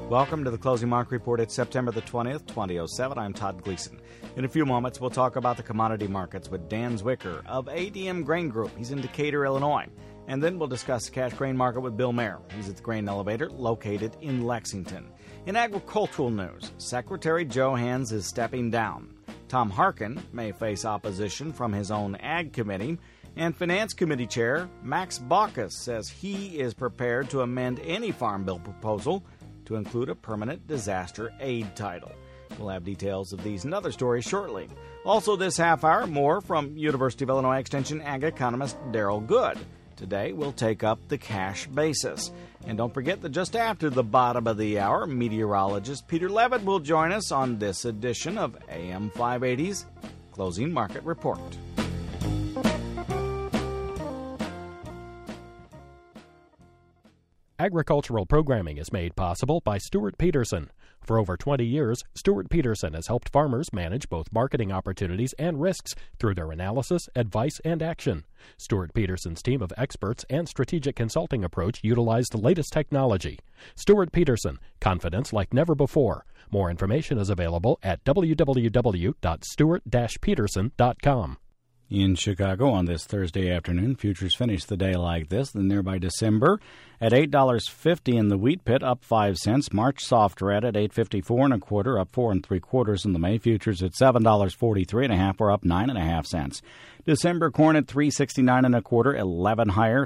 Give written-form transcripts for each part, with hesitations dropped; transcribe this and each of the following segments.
Welcome to the Closing Market Report. It's September the 20th, 2007. I'm Todd Gleason. In a few moments, we'll talk about the commodity markets with Dan Zwicker of ADM Grain Group. He's in Decatur, Illinois. And then we'll discuss the cash grain market with Bill Mayer. He's at the Grain Elevator located in Lexington. In agricultural news, Secretary Joe Hans is stepping down. Tom Harkin may face opposition from his own Ag Committee. And Finance Committee Chair Max Baucus says he is prepared to amend any Farm Bill proposal to include a permanent disaster aid title. We'll have details of these and other stories shortly. Also this half hour, more from University of Illinois Extension Ag economist Daryl Good. Today we'll take up the cash basis. And don't forget that just after the bottom of the hour, meteorologist Peter Levitt will join us on this edition of AM 580's Closing Market Report. Agricultural programming is made possible by Stuart Peterson. For over 20 years, Stuart Peterson has helped farmers manage both marketing opportunities and risks through their analysis, advice, and action. Stuart Peterson's team of experts and strategic consulting approach utilize the latest technology. Stuart Peterson, confidence like never before. More information is available at www.stuart-peterson.com. In Chicago on this Thursday afternoon, futures finished the day like this. The nearby December at $8.50 in the wheat pit, up 5 cents. March soft red at $8.54 1/4, up 4 3/4 in the May futures at $7.43 1/2, or up 9 1/2 cents. December corn at $3.69 1/4, 11 higher,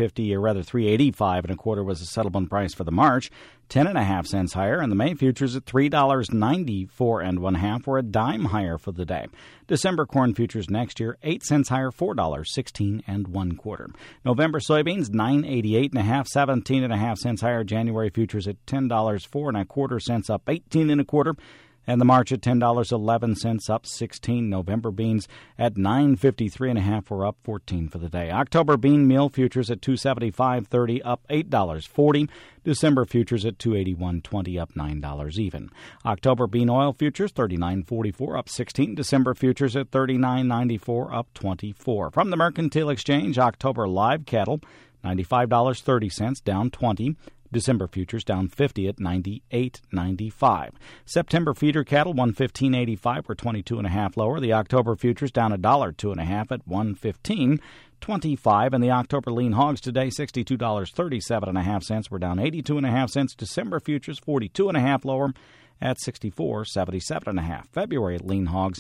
$3.85 1/4 was the settlement price for the March, 10 1/2 cents higher, and the May futures at $3.94 1/2, or a dime higher for the day. December corn futures next year 8 cents higher, $4.16 1/4. November soybeans $9.88 1/2, 17 1/2 cents higher. January futures at $10.04 1/4, up 18 1/4. And the March at $10.11, up 16. November beans at $9.53 1/2, or up 14 for the day. October bean meal futures at $275.30, up $8.40. December futures at $281.20, up $9 even. October bean oil futures $39.44, up 16. December futures at $39.94, up 24. From the Mercantile Exchange, October live cattle $95.30, down 20. December futures down 50 at $98.95. September feeder cattle $115.85, were 22 1/2 lower. The October futures down $1.02 1/2 at $115.25. And the October lean hogs today $62.37 1/2, were down 82 1/2. December futures 42 1/2 lower at $64.77 1/2. February lean hogs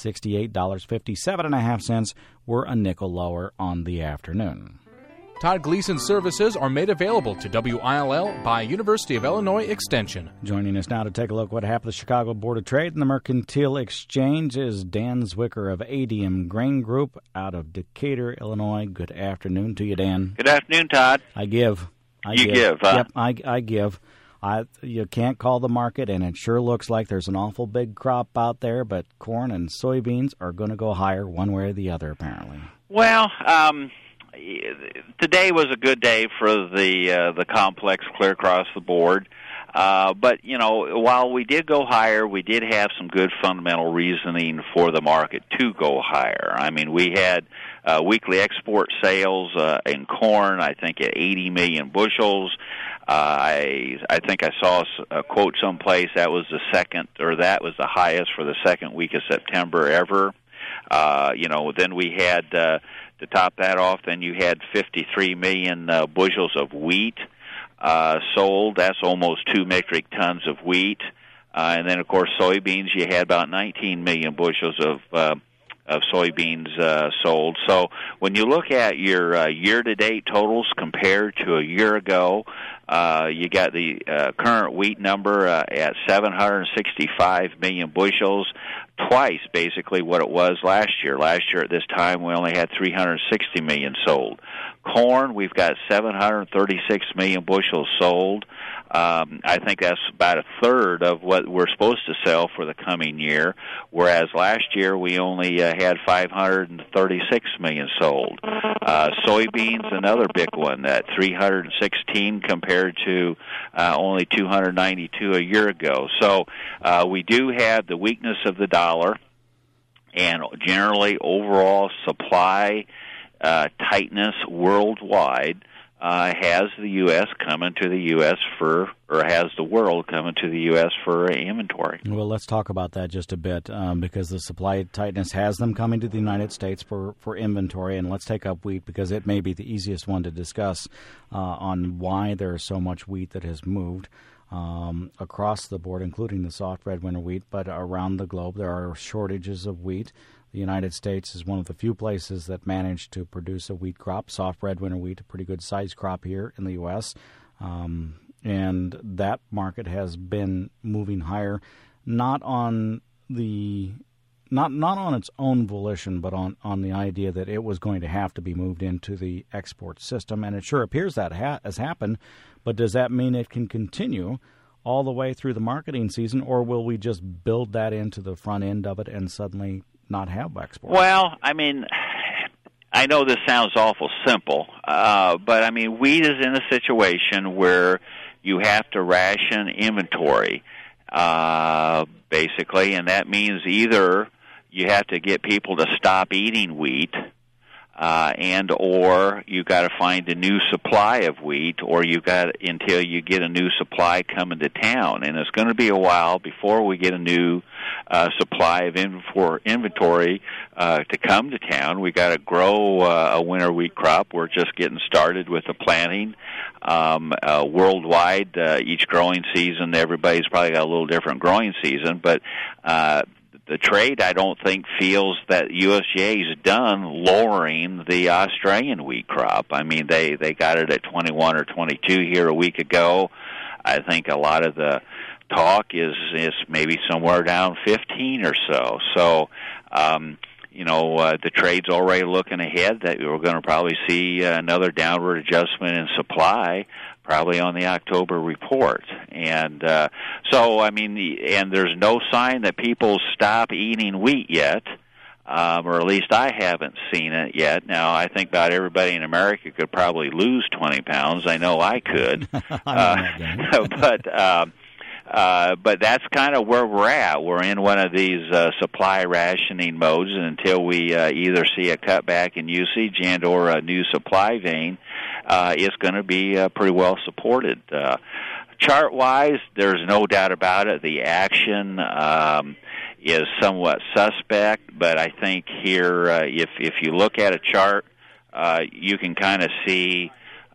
$68.57 1/2, were a nickel lower on the afternoon. Todd Gleason services are made available to WILL by University of Illinois Extension. Joining us now to take a look at what happened at the Chicago Board of Trade and the Mercantile Exchange is Dan Zwicker of ADM Grain Group out of Decatur, Illinois. Good afternoon to you, Dan. Good afternoon, Todd. I give. Yep, I give. You can't call the market, and it sure looks like there's an awful big crop out there, but corn and soybeans are going to go higher one way or the other, apparently. Well, today was a good day for the complex clear across the board. But, while we did go higher, we did have some good fundamental reasoning for the market to go higher. I mean, we had weekly export sales in corn, I think, at 80 million bushels. I think I saw a quote someplace that was the highest for the second week of September ever. Then we had, to top that off, then you had 53 million bushels of wheat sold. That's almost 2 metric tons of wheat. And then, of course, soybeans, you had about 19 million bushels of soybeans sold. So when you look at your year-to-date totals compared to a year ago, you got the current wheat number at 765 million bushels, twice basically what it was last year. Last year at this time we only had 360 million sold. Corn, we've got 736 million bushels sold. I think that's about a third of what we're supposed to sell for the coming year, whereas last year we only had 536 million sold. Soybeans, another big one, at 316 compared to only 292 a year ago. So we do have the weakness of the dollar and generally overall supply tightness worldwide. has the U.S. coming to the U.S. has the world coming to the U.S. for inventory. Well, let's talk about that just a bit because the supply tightness has them coming to the United States for inventory. And let's take up wheat because it may be the easiest one to discuss on why there is so much wheat that has moved across the board, including the soft red winter wheat. But around the globe, there are shortages of wheat. The United States is one of the few places that managed to produce a wheat crop, soft red winter wheat, a pretty good size crop here in the U.S., and that market has been moving higher, not on its own volition, but on the idea that it was going to have to be moved into the export system, and it sure appears that has happened. But does that mean it can continue all the way through the marketing season, or will we just build that into the front end of it and suddenly not have export? Well, I mean, I know this sounds awful simple, but I mean, wheat is in a situation where you have to ration inventory, basically, and that means either you have to get people to stop eating wheat, and or you got to find a new supply of wheat, or you got until you get a new supply coming to town, and it's going to be a while before we get a new supply of inventory to come to town. We got to grow a winter wheat crop. We're just getting started with the planting. Worldwide, each growing season, everybody's probably got a little different growing season, but the trade, I don't think, feels that USDA is done lowering the Australian wheat crop. I mean, they got it at 21 or 22 here a week ago. I think a lot of the talk is maybe somewhere down 15 or so. So, the trade's already looking ahead that we're going to probably see another downward adjustment in supply probably on the October report. And so, I mean, and there's no sign that people stop eating wheat yet, or at least I haven't seen it yet. Now, I think about everybody in America could probably lose 20 pounds. I know I could. But that's kind of where we're at. We're in one of these supply rationing modes, and until we either see a cutback in usage and or a new supply vein, it's going to be pretty well supported. Chart-wise, there's no doubt about it. The action is somewhat suspect, but I think here, if you look at a chart, you can kind of see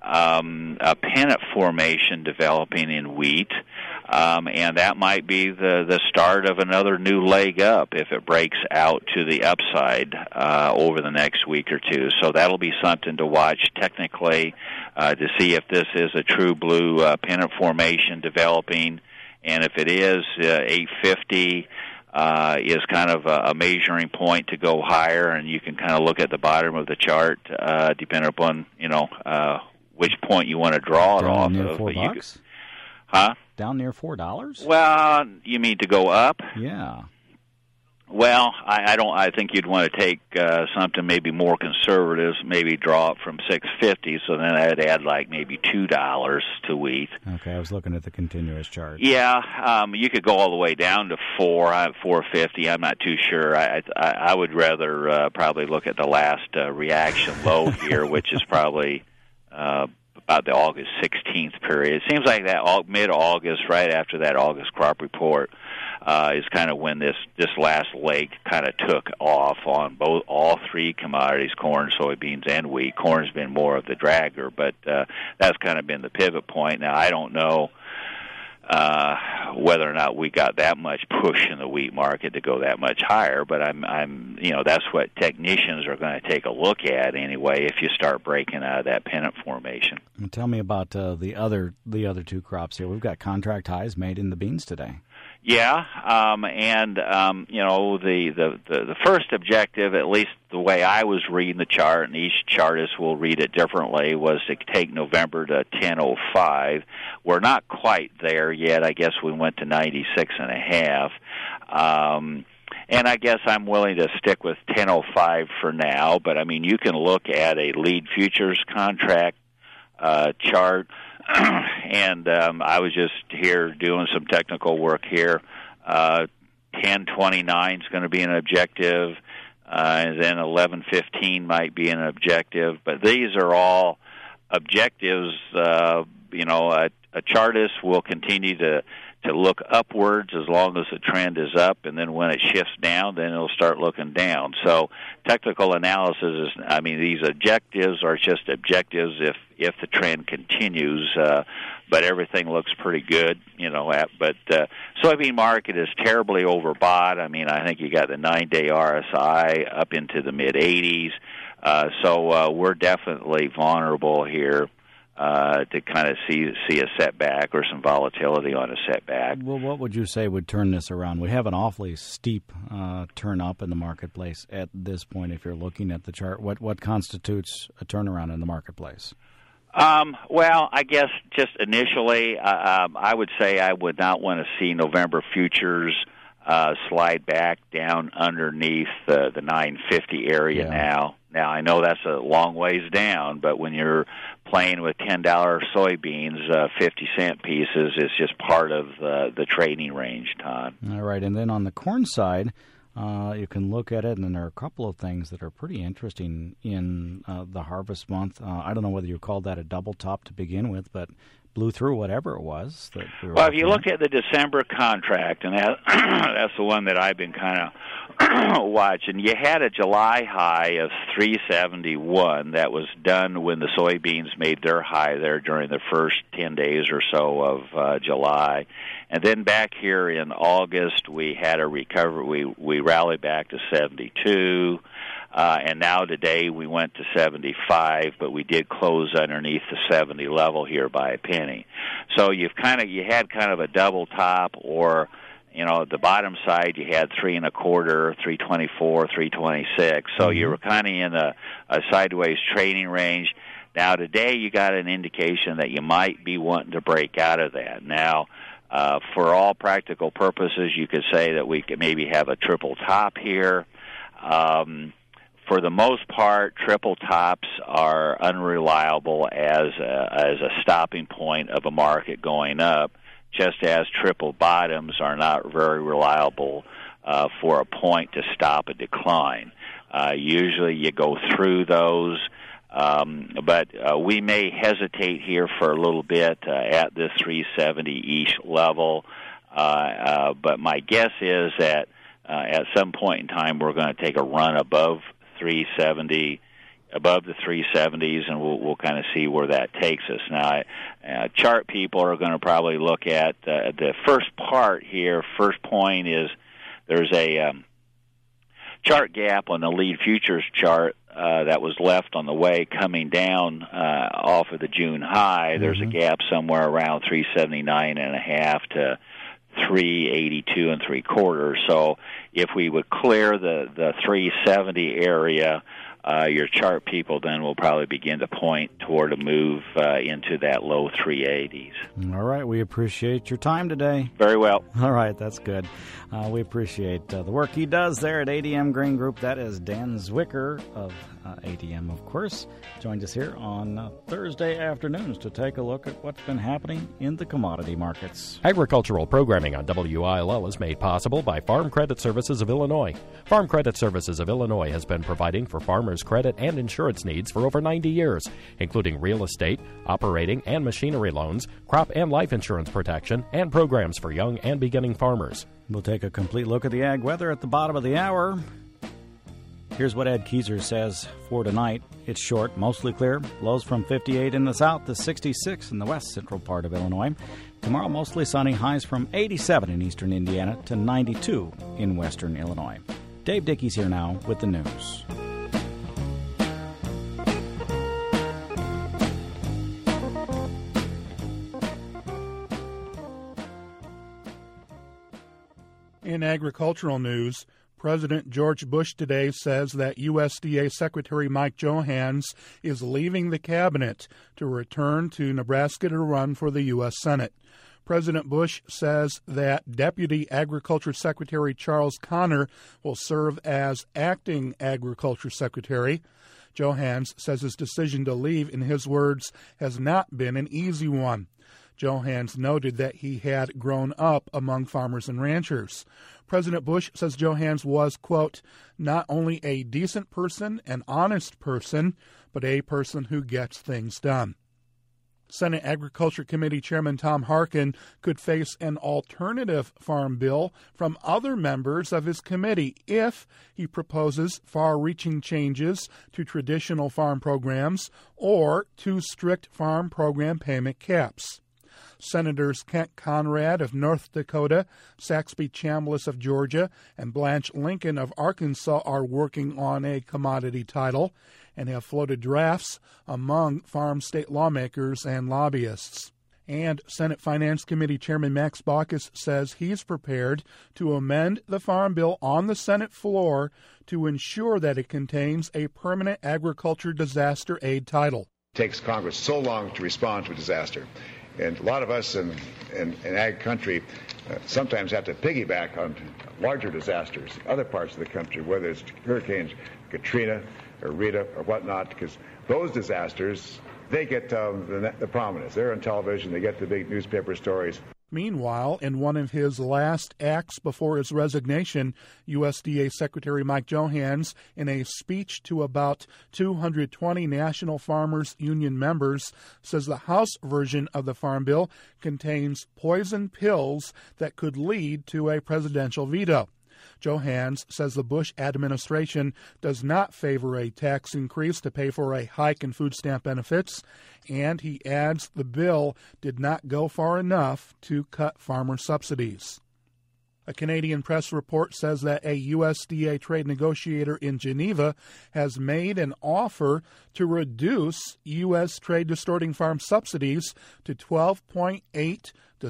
a pennant formation developing in wheat, and that might be the start of another new leg up if it breaks out to the upside over the next week or two. So that'll be something to watch technically to see if this is a true blue pennant formation developing, and if it is, 850 is kind of a measuring point to go higher, and you can kind of look at the bottom of the chart depending upon which point you want to draw it off near of. $4? Down near $4? Well, you mean to go up? Yeah. Well, I don't. I think you'd want to take something maybe more conservative, maybe draw it from 650. So then I'd add like maybe $2 to wheat. Okay, I was looking at the continuous chart. Yeah, you could go all the way down to 450. I'm not too sure. I would rather probably look at the last reaction low here, which is probably about the August 16th period. It seems like that mid-August, right after that August crop report, is kind of when this last leg kind of took off on all three commodities, corn, soybeans, and wheat. Corn's been more of the dragger, but that's kind of been the pivot point. Now, I don't know whether or not we got that much push in the wheat market to go that much higher, but I'm that's what technicians are going to take a look at anyway if you start breaking out of that pennant formation. And tell me about the other two crops here. We've got contract highs made in the beans today. Yeah, the first objective, at least the way I was reading the chart, and each chartist will read it differently, was to take November to 10.05. We're not quite there yet. I guess we went to 96.5. And I guess I'm willing to stick with 10.05 for now, but I mean, you can look at a lead futures contract chart. And I was just here doing some technical work here. 10.29 is going to be an objective, and then 11.15 might be an objective. But these are all objectives, a chartist will continue to look upwards as long as the trend is up, and then when it shifts down, then it'll start looking down. So technical analysis is, these objectives are just objectives if the trend continues, but everything looks pretty good, but soybean market is terribly overbought. I think you got the 9-day RSI up into the mid-80s, so we're definitely vulnerable here to kind of see a setback or some volatility on a setback. Well, what would you say would turn this around? We have an awfully steep turn up in the marketplace at this point. If you're looking at the chart, what constitutes a turnaround in the marketplace? Well, I guess just initially, I would say I would not want to see November futures slide back down underneath the 950 area now. Now, I know that's a long ways down, but when you're playing with $10 soybeans, 50-cent pieces is just part of the trading range, Todd. All right, and then on the corn side, you can look at it, and there are a couple of things that are pretty interesting in the harvest month. I don't know whether you called that a double top to begin with, but blew through whatever it was. Well, if you look at the December contract, and that's the one that I've been kind of watching, you had a July high of 371 that was done when the soybeans made their high there during the first 10 days or so of July. And then back here in August, we had a recovery. We rallied back to 72. And now today we went to 75, but we did close underneath the 70 level here by a penny. So you had kind of a double top, or at the bottom side you had 3.25, 324, 326. So you were kind of in a sideways trading range. Now today you got an indication that you might be wanting to break out of that. Now, for all practical purposes, you could say that we could maybe have a triple top here. For the most part, triple tops are unreliable as a stopping point of a market going up, just as triple bottoms are not very reliable for a point to stop a decline. Usually you go through those, but we may hesitate here for a little bit at this 370-ish level, but my guess is that at some point in time we're going to take a run above 370, above the 370s, and we'll kind of see where that takes us. Now, chart people are going to probably look at the first part here. First point is there's a chart gap on the lead futures chart that was left on the way coming down off of the June high. There's a gap somewhere around 379.5 to 382 3/4. So if we would clear the 370 area, your chart people then will probably begin to point toward a move into that low 380s. All right. We appreciate your time today. Very well. All right. That's good. We appreciate the work he does there at ADM Grain Group. That is Dan Zwicker of ADM, of course. Joined us here on Thursday afternoons to take a look at what's been happening in the commodity markets. Agricultural programming on WILL is made possible by Farm Credit Services of Illinois. Farm Credit Services of Illinois has been providing for farmers' credit and insurance needs for over 90 years, including real estate, operating and machinery loans, crop and life insurance protection, and programs for young and beginning farmers. We'll take a complete look at the ag weather at the bottom of the hour. Here's what Ed Keyser says for tonight. It's short, mostly clear. Lows from 58 in the south to 66 in the west central part of Illinois. Tomorrow, mostly sunny. Highs from 87 in eastern Indiana to 92 in western Illinois. Dave Dickey's here now with the news. In agricultural news, President George Bush today says that USDA Secretary Mike Johanns is leaving the cabinet to return to Nebraska to run for the U.S. Senate. President Bush says that Deputy Agriculture Secretary Charles Connor will serve as acting Agriculture Secretary. Johanns says his decision to leave, in his words, has not been an easy one. Johanns noted that he had grown up among farmers and ranchers. President Bush says Johanns was, quote, not only a decent person, an honest person, but a person who gets things done. Senate Agriculture Committee Chairman Tom Harkin could face an alternative farm bill from other members of his committee if he proposes far-reaching changes to traditional farm programs or too strict farm program payment caps. Senators Kent Conrad of North Dakota, Saxby Chambliss of Georgia, and Blanche Lincoln of Arkansas are working on a commodity title and have floated drafts among farm state lawmakers and lobbyists. And Senate Finance Committee Chairman Max Baucus says he's prepared to amend the Farm Bill on the Senate floor to ensure that it contains a permanent agriculture disaster aid title. It takes Congress so long to respond to a disaster. And a lot of us in ag country sometimes have to piggyback on larger disasters, other parts of the country, whether it's hurricanes, Katrina or Rita or whatnot, because those disasters, they get the prominence. They're on television. They get the big newspaper stories. Meanwhile, in one of his last acts before his resignation, USDA Secretary Mike Johanns, in a speech to about 220 National Farmers Union members, says the House version of the Farm Bill contains poison pills that could lead to a presidential veto. Johanns says the Bush administration does not favor a tax increase to pay for a hike in food stamp benefits, and he adds the bill did not go far enough to cut farmer subsidies. A Canadian press report says that a USDA trade negotiator in Geneva has made an offer to reduce U.S. trade-distorting farm subsidies to $12.8 to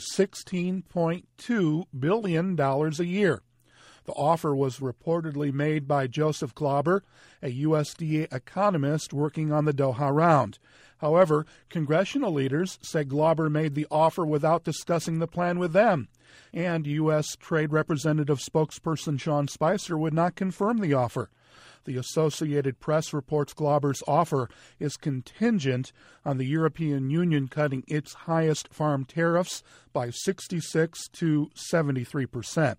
$16.2 billion a year. The offer was reportedly made by Joseph Glauber, a USDA economist working on the Doha round. However, congressional leaders say Glauber made the offer without discussing the plan with them, and U.S. Trade Representative spokesperson Sean Spicer would not confirm the offer. The Associated Press reports Glauber's offer is contingent on the European Union cutting its highest farm tariffs by 66 to 73%.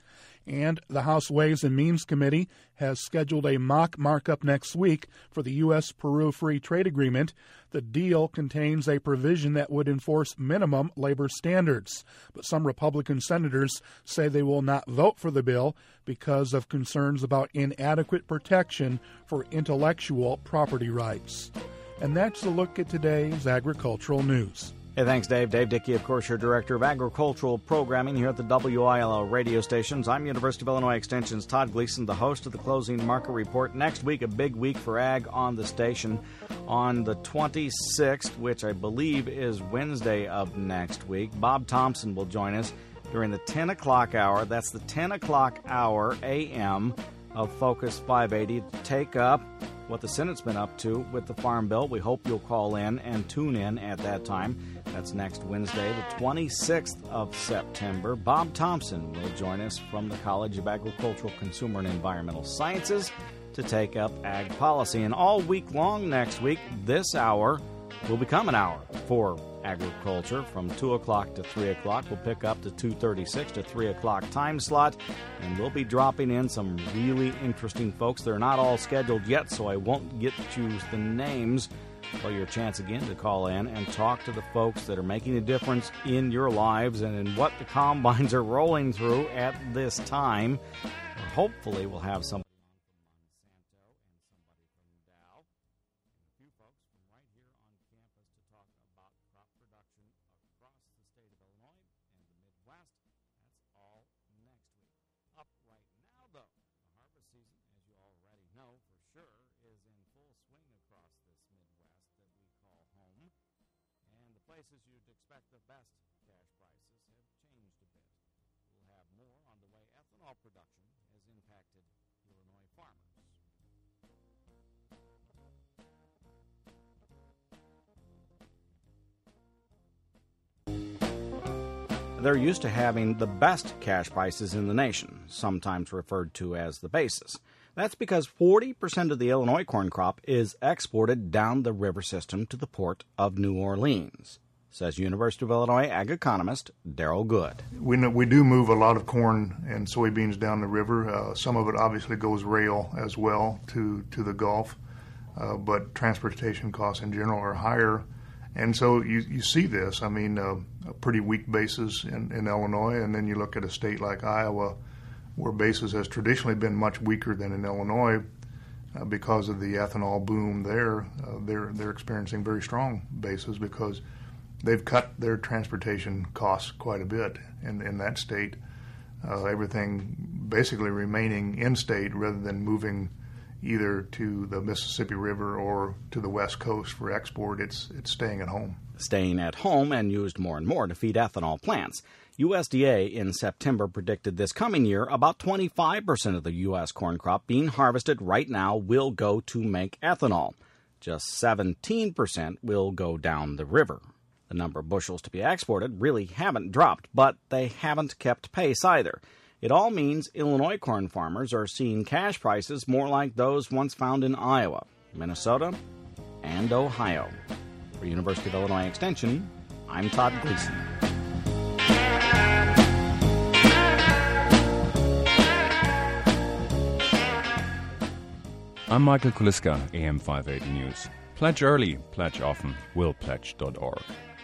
And the House Ways and Means Committee has scheduled a mock markup next week for the U.S.-Peru Free Trade Agreement. The deal contains a provision that would enforce minimum labor standards. But some Republican senators say they will not vote for the bill because of concerns about inadequate protection for intellectual property rights. And that's a look at today's agricultural news. Hey, thanks, Dave. Dave Dickey, of course, your Director of Agricultural Programming here at the WILL radio stations. I'm University of Illinois Extension's Todd Gleason, the host of the Closing Market Report. Next week, a big week for ag on the station. On the 26th, which I believe is Wednesday of next week, Bob Thompson will join us during the 10 o'clock hour. That's the 10 o'clock hour a.m. of Focus 580 to take up what the Senate's been up to with the Farm Bill. We hope you'll call in and tune in at that time. That's next Wednesday, the 26th of September. Bob Thompson will join us from the College of Agricultural, Consumer, and Environmental Sciences to take up ag policy. And all week long next week, this hour will become an hour for agriculture from 2 o'clock to 3 o'clock. We'll pick up the 2:36 to 3 o'clock time slot, and we'll be dropping in some really interesting folks. They're not all scheduled yet, so I won't get to choose the names. Well, your chance again to call in and talk to the folks that are making a difference in your lives and in what the combines are rolling through at this time. Hopefully, we'll have some. Places you'd expect the best cash prices have changed a bit. We'll have more on the way ethanol production has impacted Illinois farmers. They're used to having the best cash prices in the nation, sometimes referred to as the basis. That's because 40% of the Illinois corn crop is exported down the river system to the port of New Orleans. says University of Illinois ag economist Darrell Good. We do move a lot of corn and soybeans down the river. Some of it obviously goes rail as well to the Gulf, but transportation costs in general are higher. And so you see this, a pretty weak basis in Illinois, and then you look at a state like Iowa where basis has traditionally been much weaker than in Illinois because of the ethanol boom there. They're experiencing very strong basis because they've cut their transportation costs quite a bit in that state. Everything basically remaining in-state rather than moving either to the Mississippi River or to the West Coast for export. It's staying at home. Staying at home and used more and more to feed ethanol plants. USDA in September predicted this coming year about 25% of the U.S. corn crop being harvested right now will go to make ethanol. Just 17% will go down the river. The number of bushels to be exported really haven't dropped, but they haven't kept pace either. It all means Illinois corn farmers are seeing cash prices more like those once found in Iowa, Minnesota, and Ohio. For University of Illinois Extension, I'm Todd Gleason. I'm Michael Kuliska, AM 580 News. Pledge early, pledge often, willpledge.org.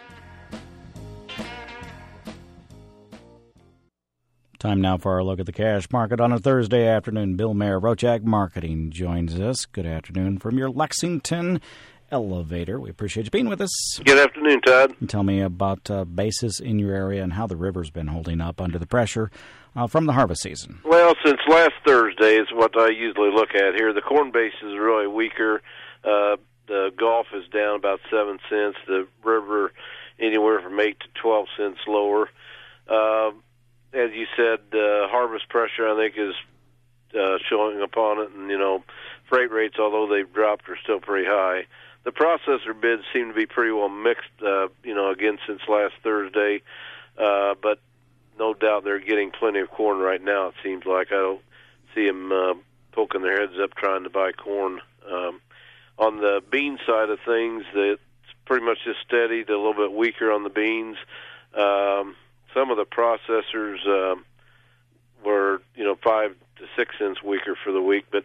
Time now for our look at the cash market on a Thursday afternoon. Bill Mayer, Roach Ag Marketing, joins us. Good afternoon from your Lexington elevator. We appreciate you being with us. Good afternoon, Todd. Tell me about basis in your area and how the river's been holding up under the pressure from the harvest season. Well, since last Thursday is what I usually look at here. The corn base is really weaker. The Gulf is down about 7 cents. The river anywhere from 8 to 12 cents lower. As you said, harvest pressure, I think, is showing upon it. And, freight rates, although they've dropped, are still pretty high. The processor bids seem to be pretty well mixed, again, since last Thursday. But no doubt they're getting plenty of corn right now, it seems like. I don't see them poking their heads up trying to buy corn. On the bean side of things, it's pretty much just steady to a little bit weaker on the beans. Some of the processors were, 5 to 6 cents weaker for the week, but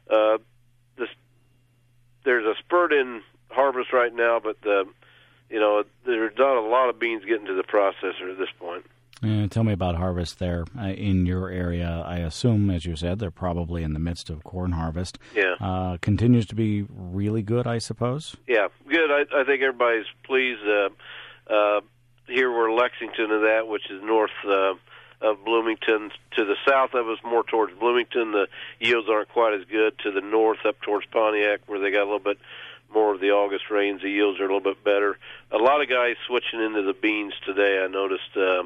there's a spurt in harvest right now, but there's not a lot of beans getting to the processor at this point. Tell me about harvest there in your area. I assume, as you said, they're probably in the midst of corn harvest. Yeah. Continues to be really good, I suppose? Yeah, good. I think everybody's pleased. Here we're Lexington of that, which is north of Bloomington. To the south of us, more towards Bloomington, the yields aren't quite as good. To the north, up towards Pontiac, where they got a little bit more of the August rains, the yields are a little bit better. A lot of guys switching into the beans today. I noticed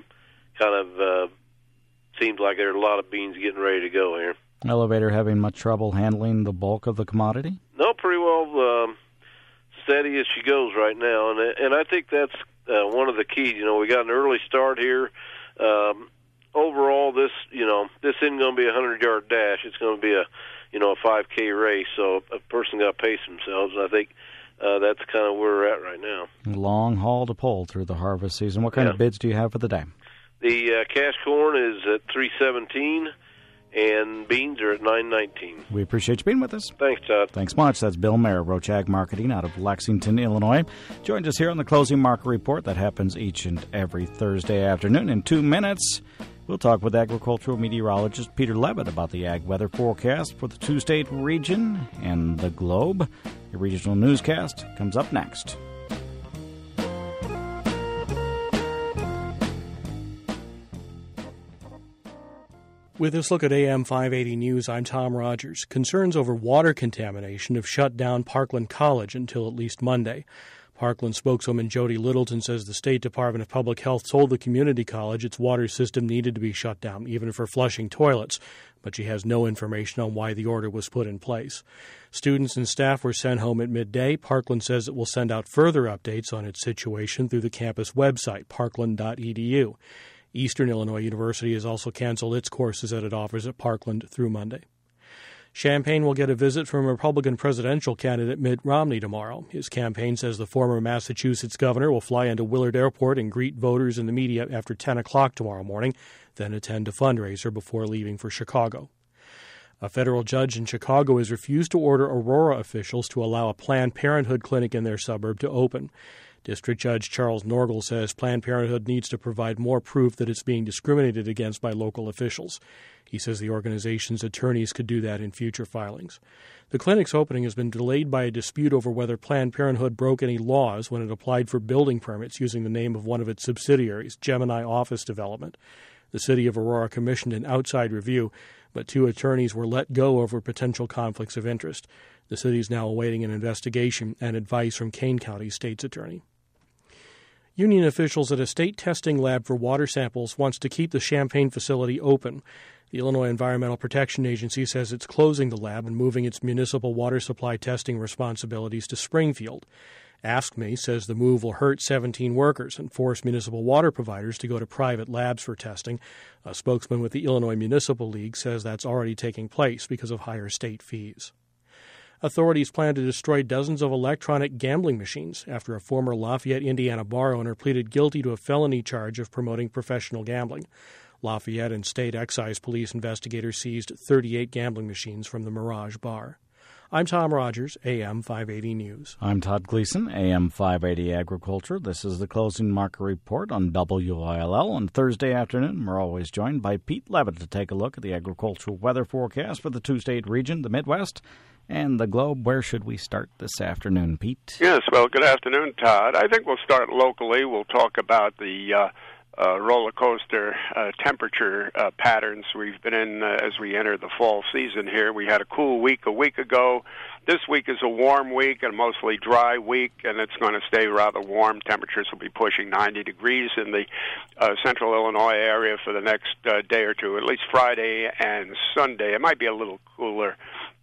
seems like there are a lot of beans getting ready to go here. Elevator having much trouble handling the bulk of the commodity? No, pretty well steady as she goes right now, and I think that's one of the keys. We got an early start here. Overall, this isn't going to be a 100-yard dash. It's going to be a 5K race. So a person got to pace themselves. And I think that's kind of where we're at right now. Long haul to pull through the harvest season. What kind of bids do you have for the day? The cash corn is at $3.17. And beans are at $9.19. We appreciate you being with us. Thanks, Todd. Thanks much. That's Bill Mayer, Roach Ag Marketing out of Lexington, Illinois. Joined us here on the Closing Market Report. That happens each and every Thursday afternoon. In 2 minutes, we'll talk with agricultural meteorologist Peter Levitt about the ag weather forecast for the two-state region and the globe. Your regional newscast comes up next. With this look at AM 580 News, I'm Tom Rogers. Concerns over water contamination have shut down Parkland College until at least Monday. Parkland spokeswoman Jody Littleton says the State Department of Public Health told the community college its water system needed to be shut down, even for flushing toilets, but she has no information on why the order was put in place. Students and staff were sent home at midday. Parkland says it will send out further updates on its situation through the campus website, parkland.edu. Eastern Illinois University has also canceled its courses that it offers at Parkland through Monday. Champaign will get a visit from Republican presidential candidate Mitt Romney tomorrow. His campaign says the former Massachusetts governor will fly into Willard Airport and greet voters and the media after 10 o'clock tomorrow morning, then attend a fundraiser before leaving for Chicago. A federal judge in Chicago has refused to order Aurora officials to allow a Planned Parenthood clinic in their suburb to open. District Judge Charles Norgal says Planned Parenthood needs to provide more proof that it's being discriminated against by local officials. He says the organization's attorneys could do that in future filings. The clinic's opening has been delayed by a dispute over whether Planned Parenthood broke any laws when it applied for building permits using the name of one of its subsidiaries, Gemini Office Development. The city of Aurora commissioned an outside review, but 2 attorneys were let go over potential conflicts of interest. The city is now awaiting an investigation and advice from Kane County State's attorney. Union officials at a state testing lab for water samples wants to keep the Champaign facility open. The Illinois Environmental Protection Agency says it's closing the lab and moving its municipal water supply testing responsibilities to Springfield. Ask Me says the move will hurt 17 workers and force municipal water providers to go to private labs for testing. A spokesman with the Illinois Municipal League says that's already taking place because of higher state fees. Authorities plan to destroy dozens of electronic gambling machines after a former Lafayette, Indiana bar owner pleaded guilty to a felony charge of promoting professional gambling. Lafayette and state excise police investigators seized 38 gambling machines from the Mirage bar. I'm Tom Rogers, AM 580 News. I'm Todd Gleason, AM 580 Agriculture. This is the closing market report on WILL. On Thursday afternoon, we're always joined by Pete Levitt to take a look at the agricultural weather forecast for the two-state region, the Midwest, and the Globe. Where should we start this afternoon, Pete? Yes, well, good afternoon, Todd. I think we'll start locally. We'll talk about the roller coaster temperature patterns we've been in as we enter the fall season here. We had a cool week a week ago. This week is a warm week and mostly dry week, and it's going to stay rather warm. Temperatures will be pushing 90 degrees in the central Illinois area for the next day or two, at least Friday and Sunday. It might be a little cooler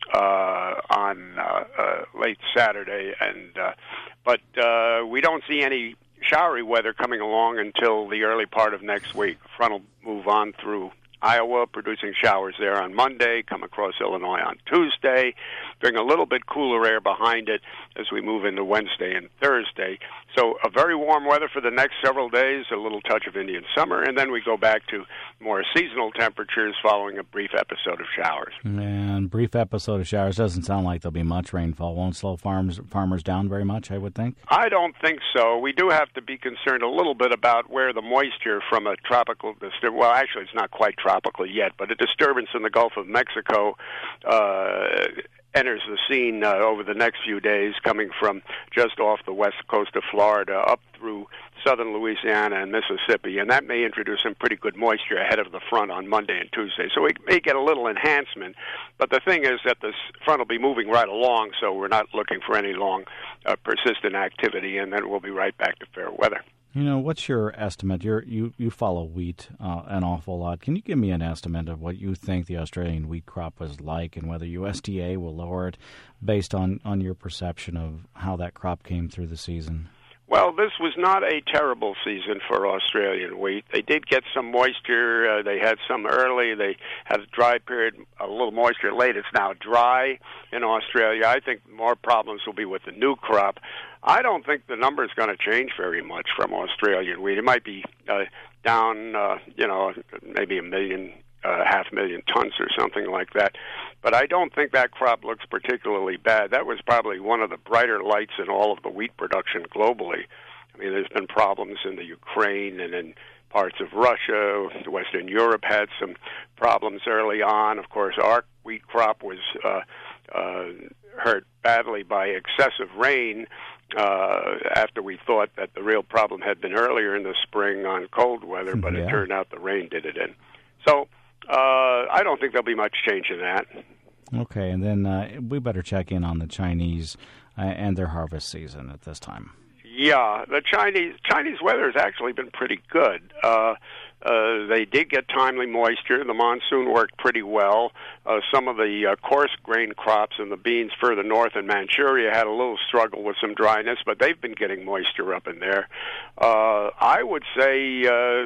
on late Saturday, but we don't see any showery weather coming along until the early part of next week. Front will move on through Iowa, producing showers there on Monday, come across Illinois on Tuesday, bring a little bit cooler air behind it as we move into Wednesday and Thursday. So a very warm weather for the next several days, a little touch of Indian summer, and then we go back to more seasonal temperatures following a brief episode of showers. And brief episode of showers doesn't sound like there'll be much rainfall. Won't slow farmers down very much, I would think? I don't think so. We do have to be concerned a little bit about where the moisture from a tropical disturbance, well, actually it's not quite tropical yet, but a disturbance in the Gulf of Mexico enters the scene over the next few days, coming from just off the west coast of Florida up through southern Louisiana and Mississippi, and that may introduce some pretty good moisture ahead of the front on Monday and Tuesday. So we may get a little enhancement, but the thing is that this front will be moving right along, so we're not looking for any long persistent activity, and then we'll be right back to fair weather. You know, what's your estimate? You follow wheat an awful lot. Can you give me an estimate of what you think the Australian wheat crop was like and whether USDA will lower it based on your perception of how that crop came through the season? Well, this was not a terrible season for Australian wheat. They did get some moisture. They had some early. They had a dry period, a little moisture late. It's now dry in Australia. I think more problems will be with the new crop. I don't think the number is going to change very much from Australian wheat. It might be down, maybe 500,000 tons or something like that. But I don't think that crop looks particularly bad. That was probably one of the brighter lights in all of the wheat production globally. I mean, there's been problems in the Ukraine and in parts of Russia. Western Europe had some problems early on. Of course, our wheat crop was hurt badly by excessive rain after we thought that the real problem had been earlier in the spring on cold weather, but it turned out the rain did it in. So I don't think there'll be much change in that. Okay, and then we better check in on the Chinese and their harvest season at this time. Yeah, the Chinese weather has actually been pretty good. They did get timely moisture. The monsoon worked pretty well. Some of the coarse grain crops and the beans further north in Manchuria had a little struggle with some dryness, but they've been getting moisture up in there. I would say,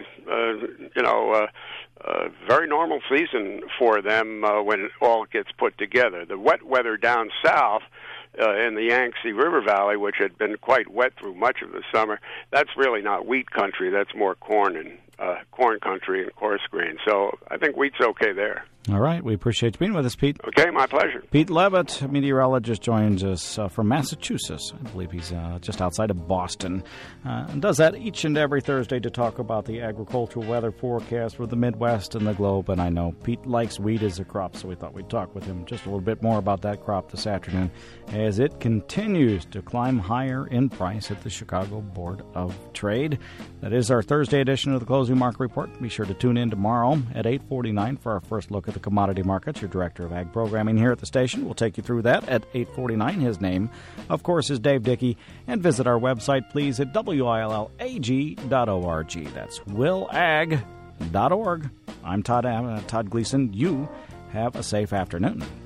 very normal season for them when it all gets put together. The wet weather down south in the Yangtze River Valley, which had been quite wet through much of the summer, that's really not wheat country. That's more corn country and coarse grain. So I think wheat's okay there. All right. We appreciate you being with us, Pete. Okay, my pleasure. Pete Levitt, meteorologist, joins us from Massachusetts. I believe he's just outside of Boston. And does that each and every Thursday to talk about the agricultural weather forecast for the Midwest and the globe. And I know Pete likes wheat as a crop, so we thought we'd talk with him just a little bit more about that crop this afternoon as it continues to climb higher in price at the Chicago Board of Trade. That is our Thursday edition of the Closing Market Report. Be sure to tune in tomorrow at 8:49 for our first look at the commodity markets. Your director of ag programming here at the station will take you through that at 8:49. His name, of course, is Dave Dickey. And visit our website, please, at willag.org. That's willag.org. I'm Todd Gleason. You have a safe afternoon.